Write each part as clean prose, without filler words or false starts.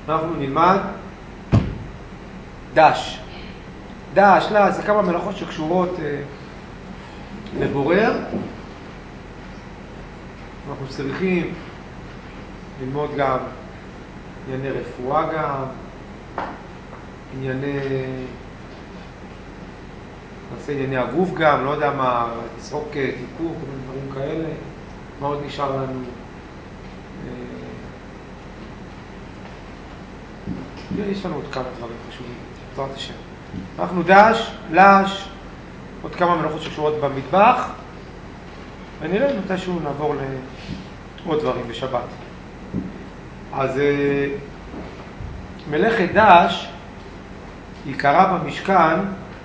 אנחנו נלמד דש. דש, לא, זה כמה מלאכות שקשורות לבורר. אנחנו צריכים ללמוד גם ענייני רפואה גם, נעשה ענייני הגוף גם, לא יודע מה, תסרוק תיקור, כל מיני דברים כאלה. מה עוד נשאר לנו? יש לנו עוד כמה דברים חשובים, בעזרת השם. אנחנו דש, לש, עוד כמה מלאכות שקשורות במטבח, ונראה מתישהו נעבור לעוד דברים בשבת. אז מלאכת דש, עיקרה במשכן,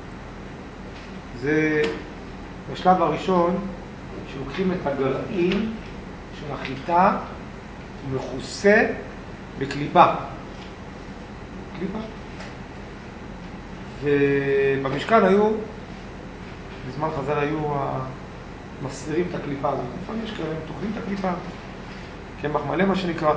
זה בשלב הראשון שלוקחים את הגרעין של החיטה ומכוסה בקליפה. קליפה. ובמשכן היו, בזמן חז"ל היו מסתירים את הקליפה הזאת. לפעמים יש כאלה, הם תוקעים את הקליפה, קמח מלא מה שנקרא.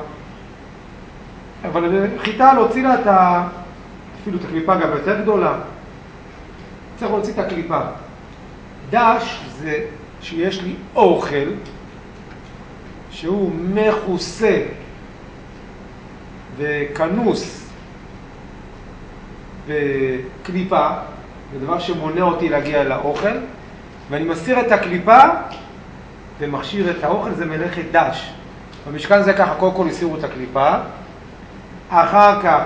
אבל חיטה להוציא לה אפילו את הקליפה גם יותר גדולה. צריך להוציא את הקליפה. דש זה שיש לי אוכל שהוא מכוסה וכנוס בקליפה, זה דבר שמונע אותי להגיע אל האוכל, ואני מסיר את הקליפה ומכשיר את האוכל, זה מלאכת דש. במשכן זה ככה, קודם כל הסירו את הקליפה, אחר כך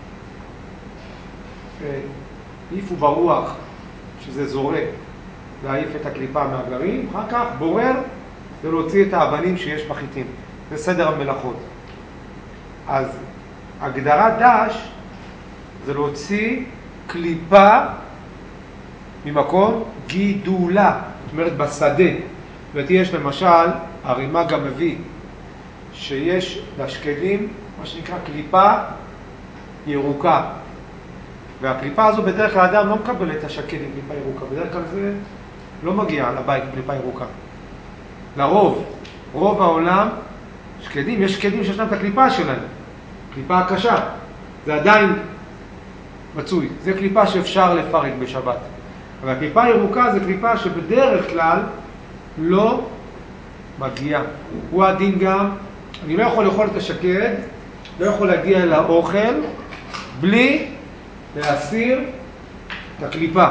העיפו ברוח, שזה זורק, להעיף את הקליפה מהגרעין, אחר כך בורר ולהוציא את האבנים שיש בחיטים. זה סדר המלאכות. אז הגדרת דש זה להוציא קליפה ממקום גידולה, זאת אומרת בשדה. יש למשל, הרימה גם מביא, שיש לשקדים מה שנקרא קליפה ירוקה. והקליפה הזו בדרך כלל האדם לא מקבל את השקד עם קליפה ירוקה. בדרך כלל זה לא מגיע לבית קליפה ירוקה. לרוב, רוב העולם, שקדים, יש שקדים שיש להם את הקליפה שלהם. קליפה הקשה. זה עדיין מצוי. זה קליפה שאפשר לפרק בשבת. אבל הקליפה הירוקה זה קליפה שבדרך כלל לא מגיעה. הוא הדין גם, אני לא יכול לאכול את השקד, לא יכול להגיע אל האוכל, בלי להסיר את הקליפה.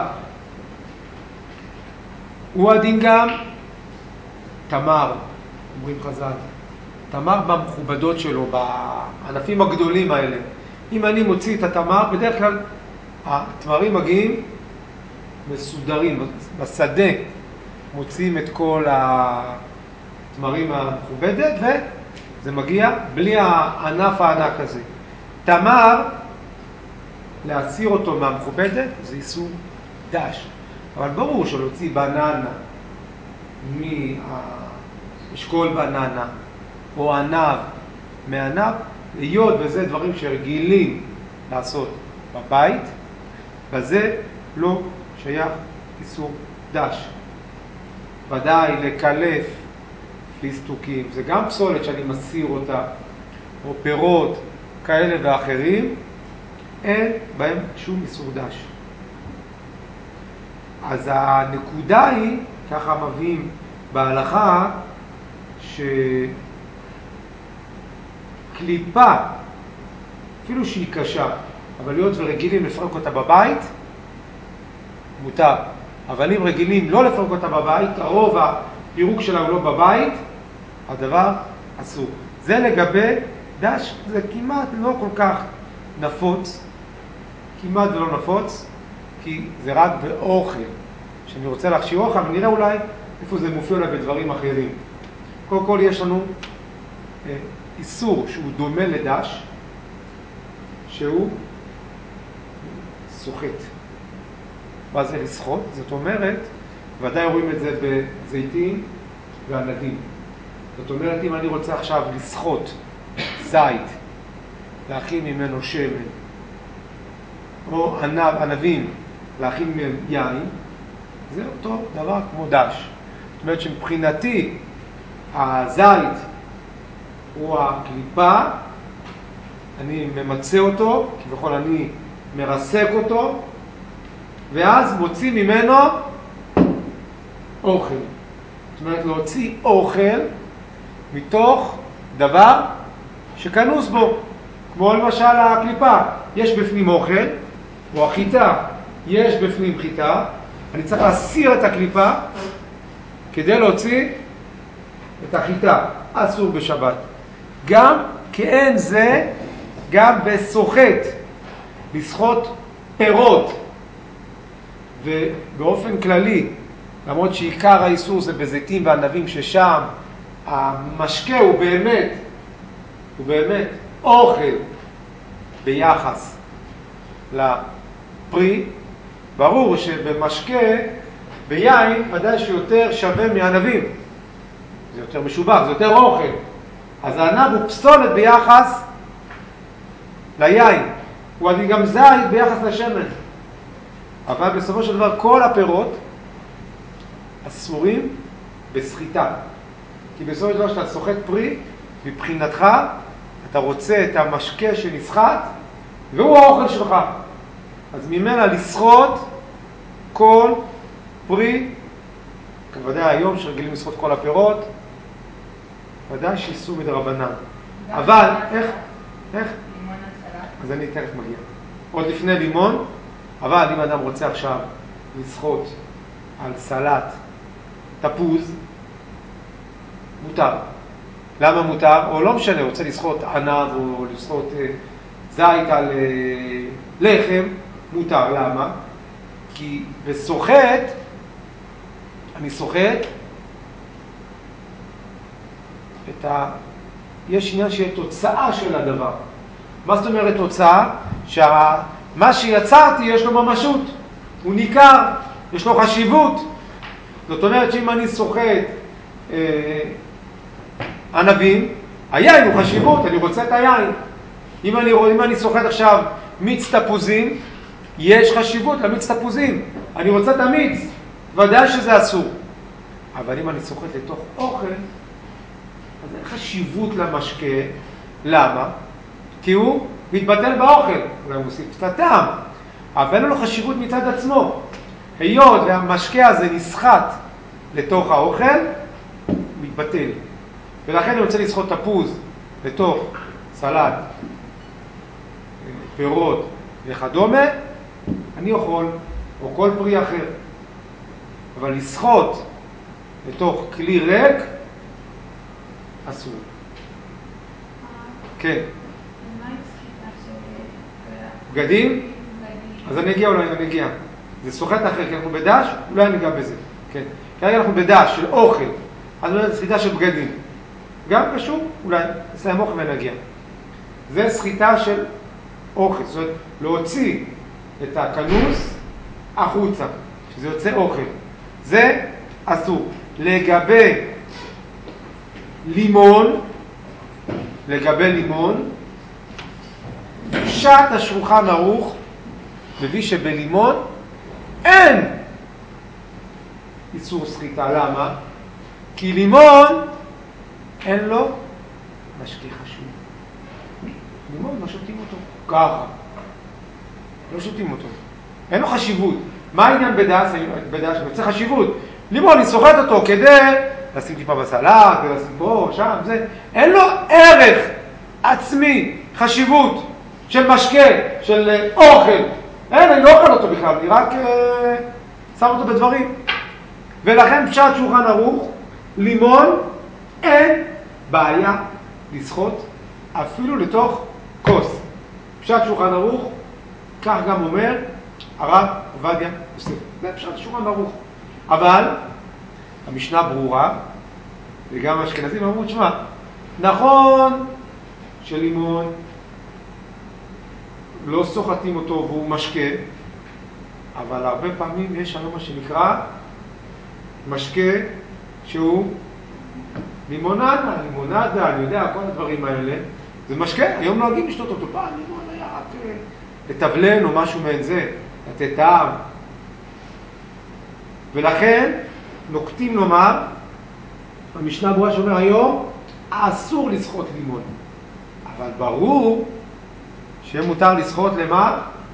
הוא הדין גם תמר, אומרים חז"ל. תמר במכובדות שלו, בענפים הגדולים האלה. אם אני מוציא את התמר, בדרך כלל התמרים מגיעים מסודרים. בשדה מוציאים את כל התמרים המכובדת, וזה מגיע בלי הענף הענק הזה. תמר, להסיר אותו מהמכובדת, זה איסור דש. אבל ברור שלהוציא בננה מאשכול בננה, או ענב מענב, היות וזה דברים שרגילים לעשות בבית, וזה לא שייך איסור דש. ודאי לקלף פיסטוקים, זה גם פסולת שאני מסיר אותה, או פירות כאלה ואחרים, אין בהם שום איסור דש. אז הנקודה היא, ככה מביאים בהלכה, שקליפה, אפילו שהיא קשה, אבל להיות ורגילים לפרק אותה בבית, מותר. אבל אם רגילים לא לפרק אותה בבית, הרוב הפירוק שלה הוא לא בבית, הדבר אסור. זה לגבי דש, זה כמעט לא כל כך נפוץ, כמעט ולא נפוץ, כי זה רק באוכל. כשאני רוצה להכשיר אוכל, ונראה אולי איפה זה מופיע לה בדברים אחרים. קודם כל יש לנו איסור שהוא דומה לדש, שהוא סוחט. מה זה לסחוט? זאת אומרת, ודאי רואים את זה בזיתים וענבים. זאת אומרת, אם אני רוצה עכשיו לסחוט זית, להכין ממנו שמן, או ענבים, להכין מהם יין, זה אותו דבר כמו דש. זאת אומרת שמבחינתי הזית הוא הקליפה, אני ממצא אותו, כביכול אני מרסק אותו, ואז מוציא ממנו אוכל. זאת אומרת, להוציא אוכל מתוך דבר שכנוס בו. כמו למשל הקליפה, יש בפנים אוכל, או החיטה, יש בפנים חיטה, אני צריך להסיר את הקליפה כדי להוציא את החיטה. אסור בשבת. גם כאין זה, גם בסוחט, לסחוט פירות, ובאופן כללי, למרות שעיקר האיסור זה בזיתים וענבים, ששם המשקה הוא באמת אוכל ביחס לפרי. ברור שבמשקה, ביין, ודאי שיותר שווה מענבים. זה יותר משובח, זה יותר אוכל. אז הענב הוא פסולת ביחס ליין. הוא עדיין גם זית ביחס לשמן. אבל בסופו של דבר כל הפירות אסורים בסחיטה. כי בסופו של דבר שאתה סוחט פרי, מבחינתך אתה רוצה את המשקה שנסחט, והוא האוכל שלך. אז ממנה לסחוט כל פרי, כוודאי היום שרגילים לסחוט כל הפירות, ודאי שאיסור מדרבנן. אבל, איך? לימון הצלת. אז אני תכף מגיע. עוד לפני לימון, אבל אם אדם רוצה עכשיו לסחוט על סלט תפוז, מותר. למה מותר? או לא משנה, רוצה לסחוט ענב או לסחוט זית על לחם, מותר. למה? כי בסוחט, אני סוחט יש עניין שיהיה תוצאה של הדבר. מה זאת אומרת תוצאה? מה שיצרתי יש לו ממשות, הוא ניכר, יש לו חשיבות. זאת אומרת שאם אני סוחט ענבים, היין הוא חשיבות, אני רוצה את היין. אם אני סוחט עכשיו מיץ תפוזים, יש חשיבות למיץ תפוזים, אני רוצה את המיץ, ודאי שזה אסור. אבל אם אני סוחט לתוך אוכל, אז אין חשיבות למשקה. למה? כי הוא מתבטל באוכל, אולי הוא מוסיף קצת טעם, אבל אין לו חשיבות מצד עצמו. היות והמשקה הזה נסחט לתוך האוכל, הוא מתבטל. ולכן אני רוצה לסחוט תפוז לתוך סלט, פירות וכדומה, אני יכול, או כל פרי אחר. אבל לסחוט לתוך כלי ריק, אסור. כן. מה עם סחיטה של בגדים? אז אני אגיע. זה סוחט אחר, כי אנחנו בדש, אולי אני אגע בזה. כן. כרגע אנחנו בדש של אוכל, אז זה סחיטה של בגדים. גם קשור, אולי נסיים אוכל ונגיע. זה סחיטה של אוכל, זאת אומרת, להוציא את הכנוס החוצה, שזה יוצא אוכל. זה אסור. לגבי לימון, פשט השולחן ערוך מביא שבלימון אין איסור סחיטה. למה? כי לימון אין לו משקה חשוב. לימון לא שותים אותו ככה, לא שותים אותו, אין לו חשיבות. מה העניין בדש? אני רוצה חשיבות. לימון, אני סוחט אותו כדי לשים טיפה בסלט, ולשים פה, שם, זה. אין לו ערך עצמי, חשיבות של משקה, של אוכל. אין, אני לא אוכל אותו בכלל, אני רק שם אותו בדברים. ולכן פשט שולחן ערוך, לימון, אין בעיה לסחוט אפילו לתוך כוס. פשט שולחן ערוך, כך גם אומר הרב עובדיה יוסף. זה פשט שולחן ערוך. אבל המשנה ברורה, וגם האשכנזים אמרו, תשמע, נכון שלימון לא סוחטים אותו והוא משקה, אבל הרבה פעמים יש לנו מה שנקרא משקה שהוא לימונדה, אני יודע, כל הדברים האלה, זה משקה, היום נוהגים לשתות אותו, פעם לימון היה רק לטבלן או משהו מעין זה, לתת טעם. ולכן נוקטים לומר, המשנה ברורה שאומר היום, אסור לסחוט לימון. אבל ברור שיהיה מותר לשחות למה?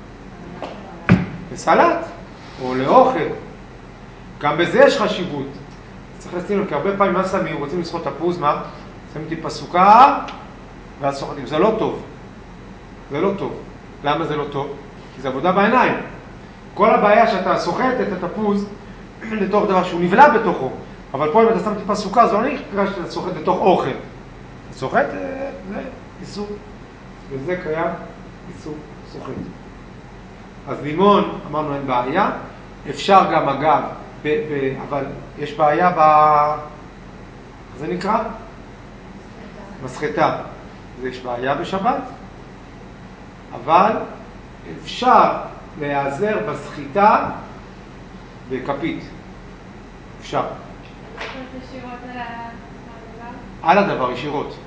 לסלט, או לאוכל. גם בזה יש חשיבות. צריך לשים לו, כי הרבה פעמים מה שמים, רוצים לשחות תפוז, מה? שמים טיפה סוכר, ואז שוחטים. זה לא טוב. זה לא טוב. למה זה לא טוב? כי זה עבודה בעיניים. כל הבעיה שאתה סוחט את התפוז לתוך דבר שהוא נבלע בתוכו. אבל פה אם אתה שם טיפה סוכר, זה לא נקרא שאתה סוחט לתוך אוכל. אתה סוחט, זה איסור. וזה קיים איסור סוחט. אז לימון, אמרנו אין בעיה. אפשר גם אגב, אבל יש בעיה זה נקרא? מסחטה. יש בעיה בשבת, אבל אפשר להיעזר בסחיטה בכפית. אפשר. ישירות על הדבר? על הדבר, ישירות.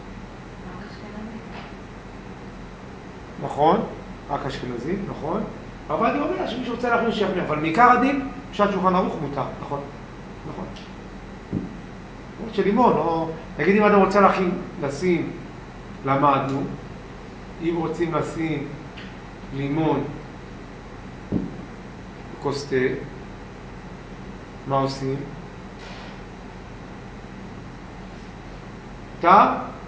נכון, רק אשכנזי, נכון. אבל אני אומר שמי שרוצה להכניס שיכניס, אבל מעיקר הדין, פשט שולחן ערוך מותר, נכון. נכון. כמו של לימון, או... נגיד אם אדם רוצה לשים, למדנו, אם רוצים לשים לימון בכוס תה, מה עושים? מותר?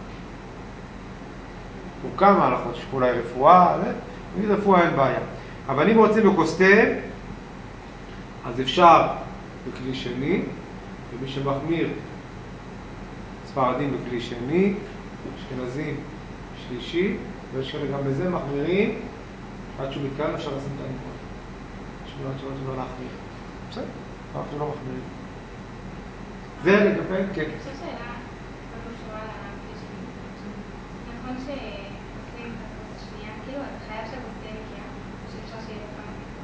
או כמה הלכות, יש פה אולי רפואה, נגיד רפואה אין בעיה. אבל אם רוצים בכוס תה, אז אפשר בכלי שני, ומי שמחמיר ספרדים בכלי שני, אשכנזים שלישי, ויש כאלה גם בזה מחמירים, עד שהוא מתקרב אפשר לשים את הלימון. שמירת שלא תאמר להחמיר. בסדר, אנחנו לא מחמירים. זה לגבי, כן. אני חושבת שאלה, לא קשורה לכלי שני. נכון שעושים את הכוס השנייה, כאילו אתה חייב שהכוס תהיה נקייה, שאפשר שיהיה כמה טיפות.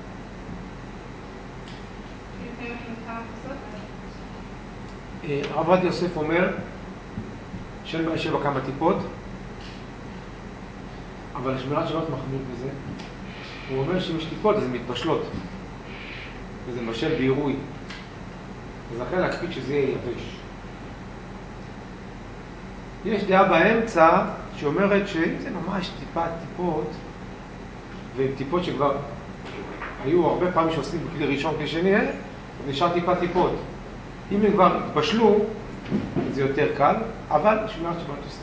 כאילו לפעמים מכינים כמה כוסות, הרב עובדיה יוסף אומר שאין בעיה שיהיה בה כמה טיפות, אבל השמירת שבת מחמיר בזה. הוא אומר שאם יש טיפות אז הן מתבשלות, וזה מבשל בעירוי. אז לכן להקפיד שזה יהיה יבש. יש דעה באמצע שאומרת שאם זה ממש טיפות, ועם טיפות שכבר היו הרבה פעמים שעושים בכלי ראשון, כלי שני, אז נשאר טיפות. אם הם כבר התבשלו, זה יותר קל, אבל שמירת שבת עושה.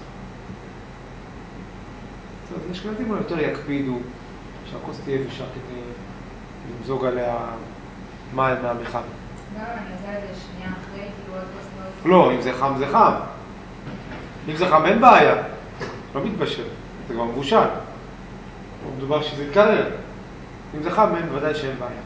אז אשכנזים יותר יקפידו שהכוס תהיה יבשה כדי למזוג עליה מים מהמחם. אני עושה את זה שנייה אחרי, כאילו עוד כוס לא, אם זה חם זה חם. אם זה חם אין בעיה, לא מתבשל, זה כבר מבושל. מדובר שזה יתקרר. אם זה חם, בוודאי שאין בעיה.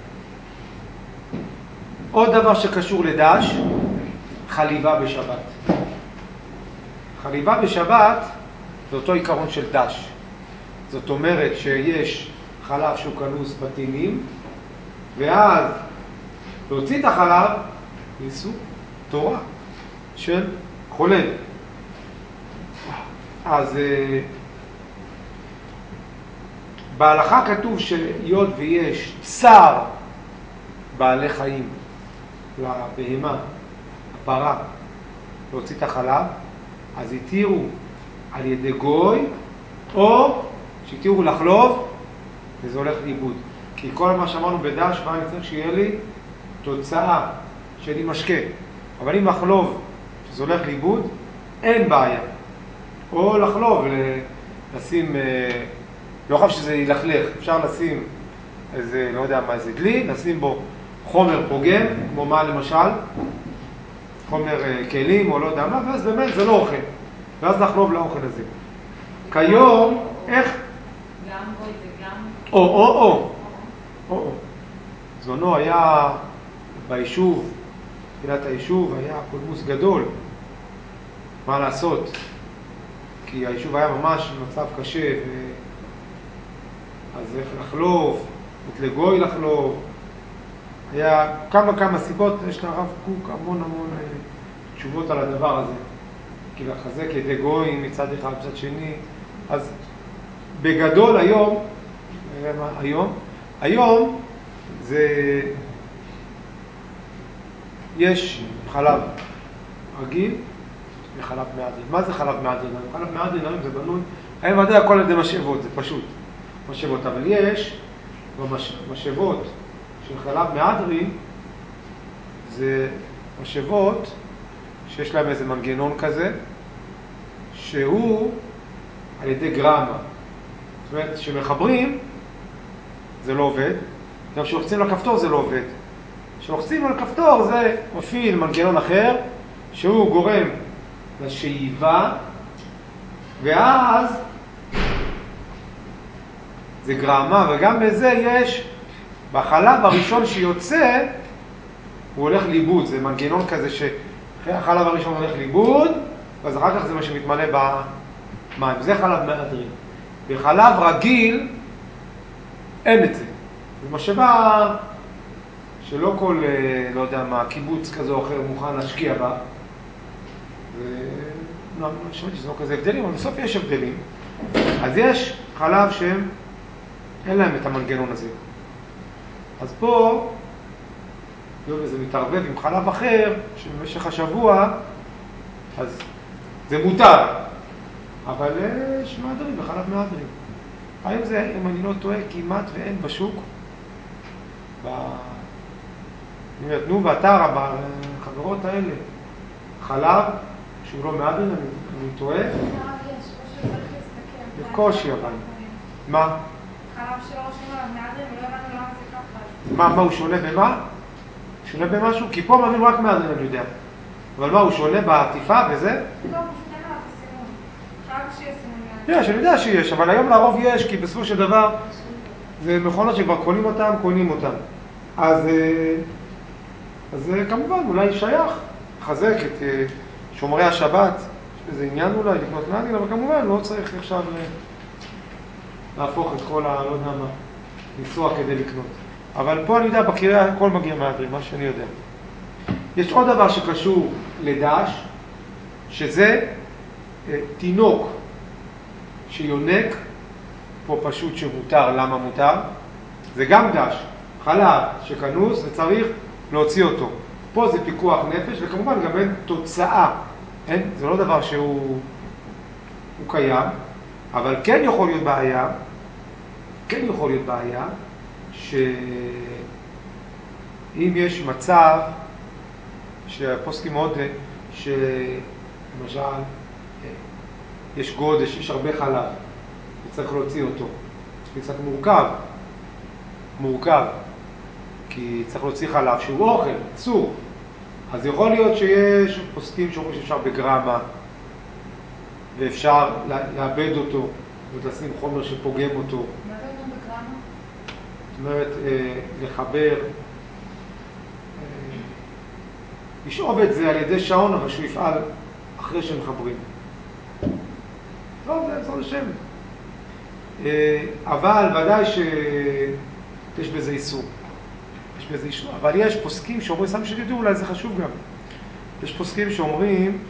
עוד דבר שקשור לדש, חליבה בשבת. חליבה בשבת זה אותו עיקרון של דש. זאת אומרת שיש חלב שהוא כנוס בטינים, ואז להוציא את החלב, ניסו תורה של חולל. אז בהלכה כתוב שהיות ויש צער בעלי חיים לבהמה, הפרה, להוציא את החלב, אז התירו על ידי גוי, או שהתירו לחלוב, וזה הולך לאיבוד. כי כל מה שאמרנו בדש, מה אני צריך שיהיה לי? תוצאה, שיהיה לי משקה. אבל אם לחלוב, שזה הולך לאיבוד, אין בעיה. או לחלוב, לשים, לא חייב שזה ילכלך, אפשר לשים איזה, לא יודע מה, איזה דלי, לשים בו חומר פוגם, כמו מה למשל, חומר כלים או לא יודע מה, ואז באמת זה לא אוכל. ואז לחלוב לאוכל הזה. כיום, איך? גם בוי וגם... או. זונו היה ביישוב, בתחילת היישוב, היה פולמוס גדול. מה לעשות? כי היישוב היה ממש במצב קשה, אז איך לחלוב, לגוי לחלוב. היה כמה סיבות, יש לרב קוק המון תשובות על הדבר הזה. כי לחזק ידי גוי מצד אחד, מצד שני. אז בגדול היום זה, יש חלב רגיל וחלב מעדן. מה זה חלב מעדן? חלב מעדן היום זה בנוי, היום ודאי הכל על ידי משאבות, זה פשוט. משאבות, אבל יש משאבות של חלב מהדרין, זה משאבות שיש להם איזה מנגנון כזה, שהוא על ידי גרמה. זאת אומרת, כשמחברים, זה לא עובד. גם כשלוחצים על הכפתור זה לא עובד. כשלוחצים על הכפתור זה מפעיל מנגנון אחר, שהוא גורם לשאיבה, ואז זה גרמה, וגם בזה יש, בחלב הראשון שיוצא, הוא הולך לאיבוד. זה מנגנון כזה שאחרי החלב הראשון הולך לאיבוד, ואז אחר כך זה מה שמתמלא במים. זה חלב מהדרין. בחלב רגיל אין את זה. זה משאבה שלא כל, לא יודע מה, קיבוץ כזה או אחר מוכן להשקיע בה. לא, אני חושבת שזה לא כזה הבדלים, אבל בסוף יש הבדלים. אז יש חלב שהם, אין להם את המנגנון הזה. אז פה, זה מתערבב עם חלב אחר, שבמשך השבוע, אז זה מותר. אבל יש מהדרין בחלב מהדרין. היום זה, אם אני לא טועה, כמעט ואין בשוק. נתנו באתר, בחברות האלה, חלב שהוא לא מהדרין, אני טועה. בקושי אבל. מה? חלב שלא רושמים עליו מהדרין, ולא הבנו למה זה ככה. מה, הוא שונה במה? שונה במשהו? כי פה מבין רק מהדרין, אני יודע. אבל מה, הוא שונה בעטיפה וזה? לא, פשוט אין עליו הסימון. חייב שיהיה סימון מהדרין. יש, אני יודע שיש, אבל היום לרוב יש, כי בסופו של דבר זה מכונות שכבר קונים אותם. אז כמובן, אולי שייך לחזק את שומרי השבת. יש איזה עניין אולי לקנות מהדרין, אבל כמובן לא צריך עכשיו להפוך את כל לא יודע מה, לנסוע כדי לקנות. אבל פה אני יודע, בקריה הכל מגיע מהדרין, מה שאני יודע. יש עוד דבר שקשור לדש, שזה תינוק שיונק, פה פשוט שמותר, למה מותר? זה גם דש, חלב שכנוס וצריך להוציא אותו. פה זה פיקוח נפש, וכמובן גם אין תוצאה. זה לא דבר שהוא קיים, אבל כן יכול להיות בעיה, שאם יש מצב שהפוסקים מאוד, שלמשל יש גודש, יש הרבה חלב, וצריך להוציא אותו. זה קצת מורכב, כי צריך להוציא חלב שהוא אוכל, אסור. אז יכול להיות שיש פוסקים שאומרים שאפשר בגרמה, ואפשר לאבד אותו, ולשים חומר שפוגם אותו. מה זה אומר בגרמה? זאת אומרת, לחבר, לשאוב את זה על ידי שעון, אבל שהוא יפעל אחרי שמחברים. לא, זה עזר לשם. אבל ודאי שיש בזה איסור. אבל יש פוסקים שאומרים, סתם שתדעו, אולי זה חשוב גם. יש פוסקים שאומרים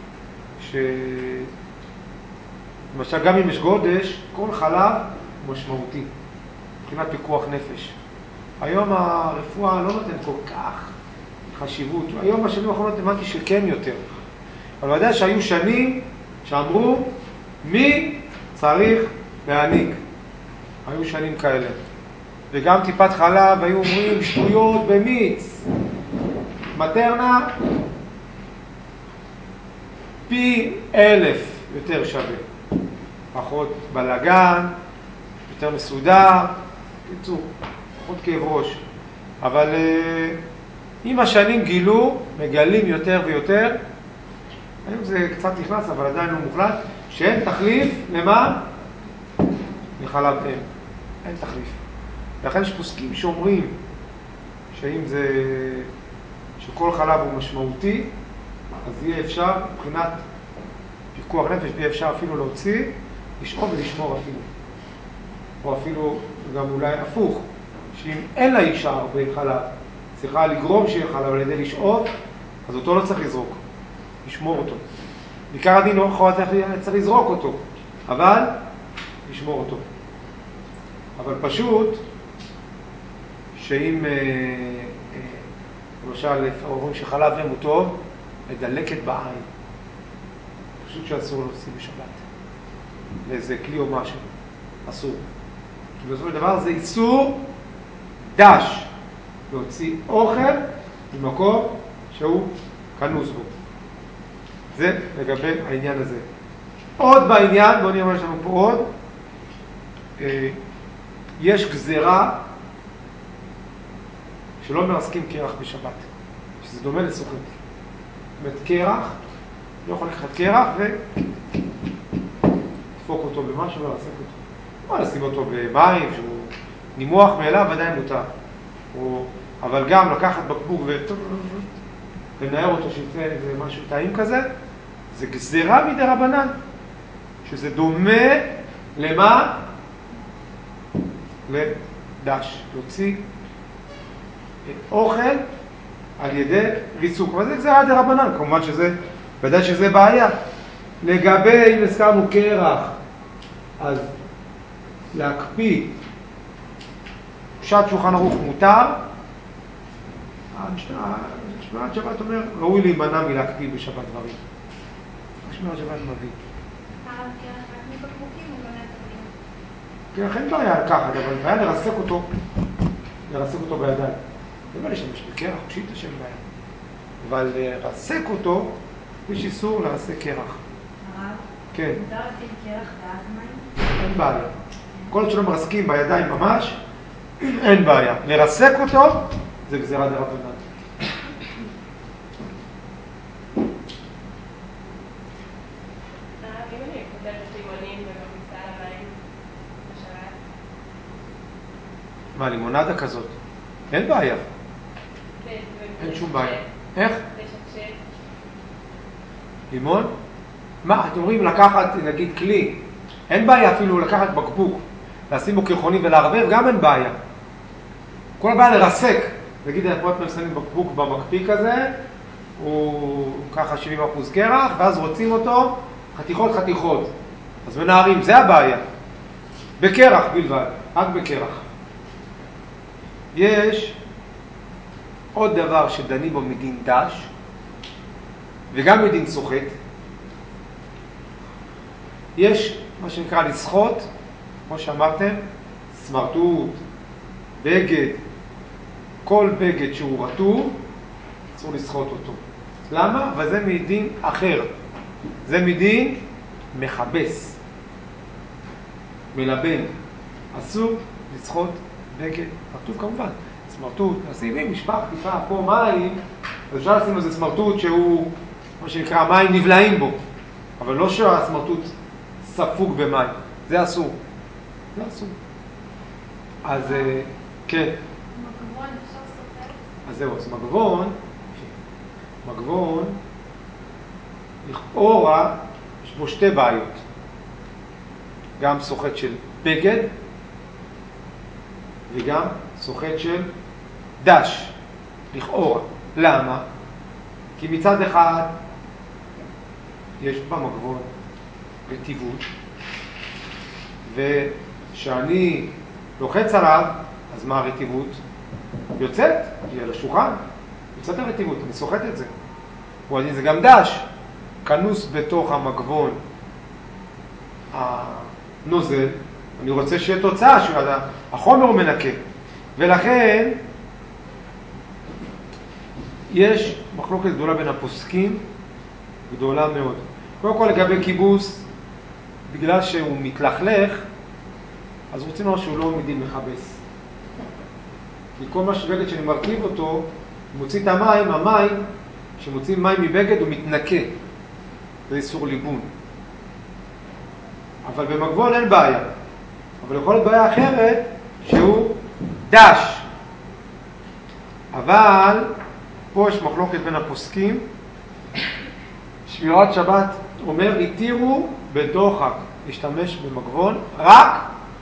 למשל, גם אם יש גודש, כל חלב משמעותי, מבחינת פיקוח נפש. היום הרפואה לא נותנת כל כך חשיבות. היום בשנים האחרונות הבנתי שכן יותר. אבל ודאי שהיו שנים שאמרו, מי צריך להעניק? היו שנים כאלה. וגם טיפת חלב היו אומרים, שטויות במיץ. מטרנה, פי 1000 יותר שווה. פחות בלגן, יותר מסודר, קיצור, פחות כאב ראש. אבל עם השנים מגלים יותר ויותר, היום זה קצת נכנס, אבל עדיין לא מוחלט, שאין תחליף למה? לחלב אם. אין תחליף. לכן יש פוסקים שאומרים שאם זה, שכל חלב הוא משמעותי, אז יהיה אפשר, מבחינת פיקוח נפש, יהיה אפשר אפילו להוציא, לשאוב ולשמור אפילו. או אפילו גם אולי הפוך, שאם אין לה אישה הרבה חלב, צריכה לגרום שיהיה חלב על ידי לשאוב, אז אותו לא צריך לזרוק, לשמור אותו. בעיקר הדין לא צריך לזרוק אותו, אבל לשמור אותו. אבל פשוט, שאם, למשל, אומרים שחלב אם הוא טוב, לדלקת בעין. פשוט שאסור להוציא בשבת. לאיזה כלי או משהו. אסור. כי בסופו של דבר זה איסור דש, להוציא אוכל ממקום שהוא כנוס בו. זה לגבי העניין הזה. עוד בעניין, בואו נראה מה יש לנו פה עוד. יש גזירה שלא מרסקים קרח בשבת, שזה דומה לסוחט. זאת אומרת, קרח, לא יכול לקחת קרח ודפוק אותו במשהו ולרסק אותו. או לשים אותו במים, שהוא נימוח מאליו, ודאי מותר. אבל גם לקחת בקבוק ולנער אותו שיצא איזה משהו טעים כזה, זה גזירה מדי רבנן, שזה דומה למה? לדש, להוציא אוכל על ידי ריסוק. אבל זה גזירה מדי רבנן, כמובן שזה, ודאי שזה בעיה. לגבי אם הזכרנו קרח, אז להקפיא פשט שולחן ערוך מותר. שמירת שבת אומר, ראוי להימנע מלהקפיא בשבת דברים. שמירת שבת מביא. קרח אין בעיה לקחת, אבל בעיה לרסק אותו בידיים. זה לא להשתמש בקרח, פשיט השם בעיה. אבל לרסק אותו, יש איסור לרסק קרח. הרב? כן. מותר לשים קרח ואז מים? אין בעיה. כל עוד שלא מרסקים בידיים ממש, אין בעיה. לרסק אותו, זה גזירה דרבנן. אם אני כותבת לימונים ומכניסה למים בשבת? מה, לימונדה כזאת? אין בעיה. אין שום בעיה. איך? לשקשק. לימון? מה, אתם אומרים לקחת, נגיד, כלי. אין בעיה אפילו לקחת בקבוק, לשים בו קרחונים ולערבב, גם אין בעיה. כל הבעיה לרסק. נגיד, אנחנו שמים בקבוק במקפיא כזה, הוא ככה 70% קרח, ואז רוצים אותו חתיכות. אז מנערים, זה הבעיה. בקרח בלבד, רק בקרח. יש עוד דבר שדנים בו מדין דש, וגם מדין סוחט. יש מה שנקרא לסחוט, כמו שאמרתם, סמרטוט, בגד, כל בגד שהוא רטוב, אסור לסחוט אותו. למה? וזה מדין אחר. זה מדין מחבס, מלבן. אסור לסחוט בגד רטוב כמובן. סמרטוט, נשים עם משפח טיפה פה מים, אז אפשר לשים איזה סמרטוט שהוא, מה שנקרא, מים נבלעים בו. אבל לא שהסמרטוט ספוג במים. זה אסור. זה אסור. אז כן. מגבון אפשר סופר? אז זהו, אז מגבון, לכאורה, יש בו שתי בעיות. גם סוחט של בגד, וגם סוחט של דש, לכאורה. למה? כי מצד אחד, יש במגבון רטיבות, ושאני לוחץ עליו, אז מה הרטיבות? יוצאת, היא על השולחן, יוצאת הרטיבות, אני סוחט את זה. זה גם דש, כנוס בתוך המגבון הנוזל, אני רוצה שיהיה תוצאה, החומר הוא מנקה. ולכן, יש מחלוקת גדולה בין הפוסקים, גדולה מאוד. קודם כל לגבי כיבוס, בגלל שהוא מתלכלך, אז רוצים לומר שהוא לא מדין מחבס. כי כל מה שבגד שאני מרכיב אותו, מוציא את המים, שמוצאים מים מבגד הוא מתנקה. זה איסור ליבון. אבל במגבון אין בעיה. אבל יכול להיות בעיה אחרת, שהוא דש. אבל פה יש מחלוקת בין הפוסקים. שמירת שבת אומר, התירו בדוחק להשתמש במגבון רק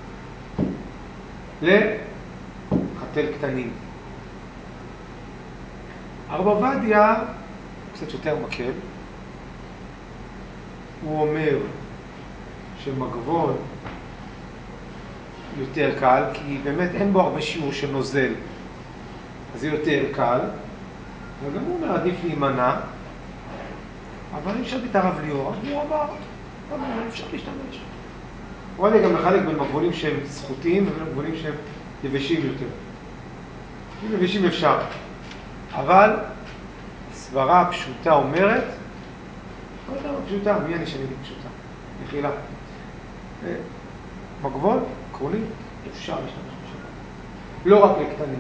לחתל קטנים. הרב עובדיה, קצת יותר מקל, הוא אומר שמגבון יותר קל, כי באמת אין בו הרבה שיעור של נוזל, אז זה יותר קל, וגם הוא אומר עדיף להימנע, אבל אני חושב את הרב ליאור, הוא אמר, אפשר להשתמש. עובדיה גם מחלק בין מגבולים שהם זכותיים ובין מגבולים שהם יבשים יותר. אם יבשים אפשר, אבל הסברה הפשוטה אומרת, לא יודע, פשוטה, מי אני שאני אגיד פשוטה? מחילה. מגבול, עקרוני, אפשר להשתמש בשבת. לא רק לקטנים.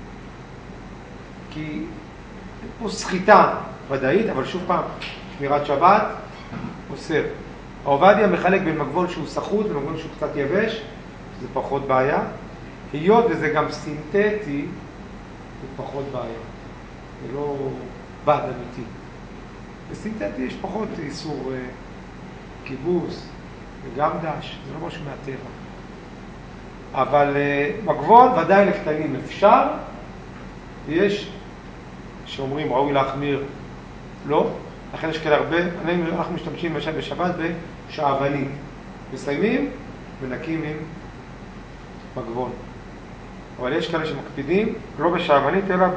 כי פה סחיטה ודאית, אבל שוב פעם, שמירת שבת, אוסר. עובדיה מחלק בין מגבול שהוא סחוט ומגבול שהוא קצת יבש, שזה פחות בעיה. היות וזה גם סינתטי, זה פחות בעיה. זה לא בד אמיתי. בסינתטי יש פחות איסור כיבוס וגם דש, זה לא משהו מהטבע. אבל מגבול ודאי לקטנים אפשר, יש שאומרים ראוי להחמיר, לא. לכן יש כאלה הרבה, אנחנו משתמשים למשל בשבת בשעוונית. מסיימים ונקים עם מגבול. אבל יש כאלה שמקפידים, לא בשעוונית, אלא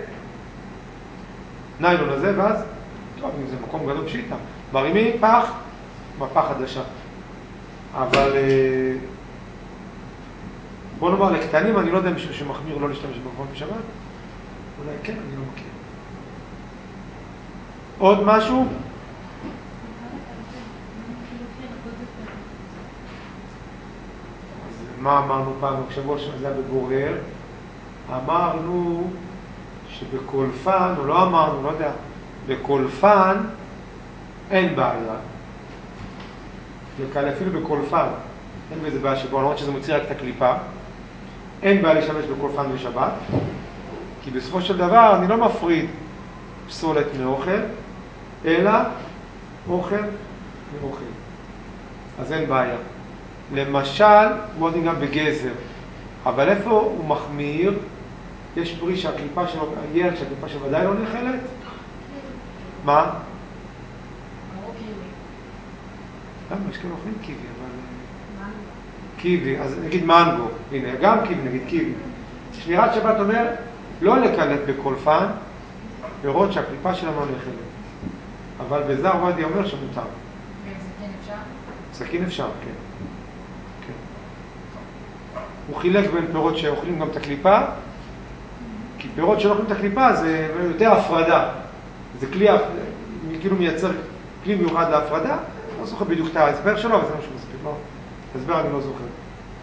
בניילון הזה, ואז, טוב, אם זה מקום גדול פשיטה, מרימים פח, מפה חדשה. אבל בוא נאמר, לקטנים, אני לא יודע מישהו שמחמיר לא להשתמש במגבול בשבת, אולי כן, אני לא מכיר. עוד משהו? אז מה אמרנו פעם, בשבוע שזה היה בבורר? אמרנו שבקולפן, או לא אמרנו, לא יודע, בקולפן אין בעיה. וכאלה אפילו בקולפן, אין בזה בעיה שבו, למרות שזה מוציא רק את הקליפה, אין בעיה להשתמש בקולפן בשבת, כי בסופו של דבר אני לא מפריד פסולת מאוכל, אלא אוכל מאוכל. אז אין בעיה. למשל, מאוד גם בגזר, אבל איפה הוא מחמיר? יש פרי שהקליפה שלו, הירק שהקליפה שלו ודאי לא נאכלת? מה? למה? יש כאלה אוכלים קיבי, אבל... קיבי, אז נגיד מנגו, הנה, גם קיבי, נגיד קיבי. שמירת שבת אומר, לא לקלט בקולפן, פירות שהקליפה שלנו לא נאכלת. אבל בזר עובדיה אומר שמותר. סכין אפשר? סכין אפשר, כן. כן. הוא חילק בין פירות שאוכלים גם את הקליפה, כי פירות שלא אוכלים את הקליפה זה יותר הפרדה. זה כלי, כאילו מייצר כלי מיוחד להפרדה, לא זוכר בדיוק את ההסבר שלו, אבל זה משהו מספיק, לא. ההסבר אני לא זוכר. שמירת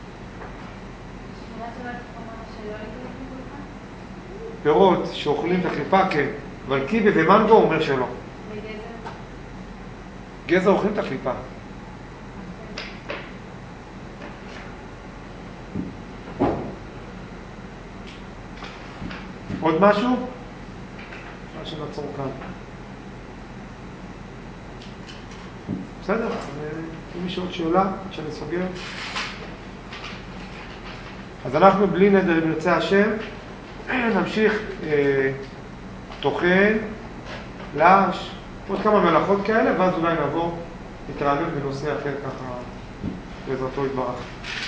שבת אומר שלא לקלט בקולפן? פירות שאוכלים את הקליפה, כן. אבל קיבי ומנגו אומר שלא. וגזר? גזר אוכלים את הקליפה. עוד משהו? אפשר שנעצור כאן. בסדר, אם יש עוד שאלה, שאני סוגר. אז אנחנו בלי נדר, אם נרצה השם, נמשיך טוחן, לש, עוד כמה מלאכות כאלה, ואז אולי נעבור להתרענן בנושא אחר ככה, בעזרתו יתברך.